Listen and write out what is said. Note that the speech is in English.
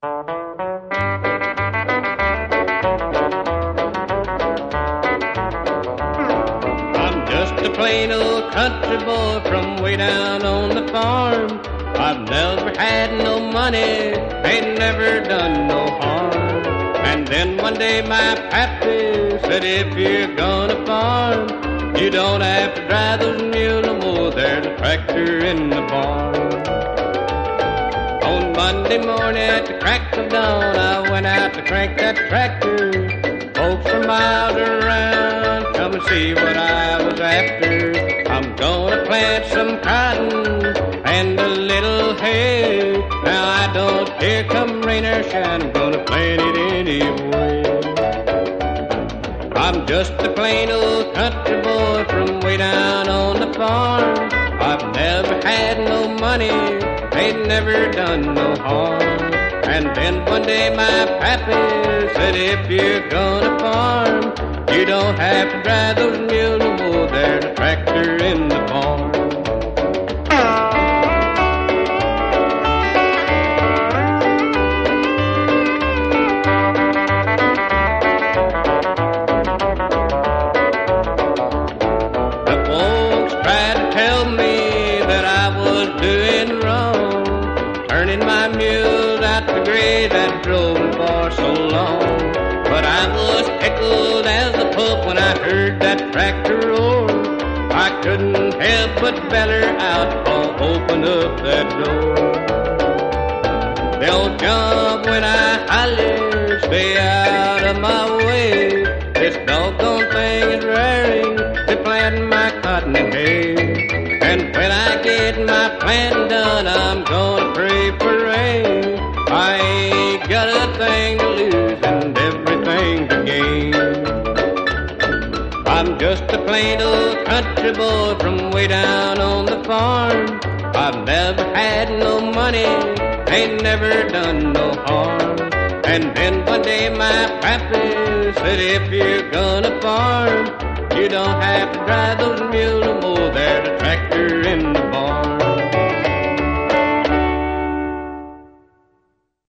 I'm just a plain old country boy from way down on the farm. I've never had no money, ain't never done no harm. And then one day my pappy said, if you're gonna farm, you don't have to drive those mules no more, there's a tractor in the barn. On Monday morning at the crack of dawn, I went out to crank that tractor. Folks from miles around come and see what I was after. I'm gonna plant some cotton and a little hay. Now I don't care come rain or shine, I'm gonna plant it anyway. I'm just a plain old country boy from way down on the farm. I've never had no money, ain't never done no harm. And then one day my pappy said, if you're gonna farm, you don't have to drive those mules no more, there's a tractor in the barn. The folks tried to tell me that I was doing wrong, turning my mules out to graze that drove me for so long. But I was tickled as a pup when I heard that tractor roar. I couldn't help but beller out or open up that door. They'll jump when I holler, stay out of my way. This doggone thing is raring to plant my cotton and hay. And when I get my planting done, I'm gonna pray for rain. I ain't got a thing to lose and everything to gain. I'm just a plain old country boy from way down on the farm. I've never had no money, ain't never done no harm. And then one day my pappy said, if you're gonna farm, you don't have to drive those mules no more.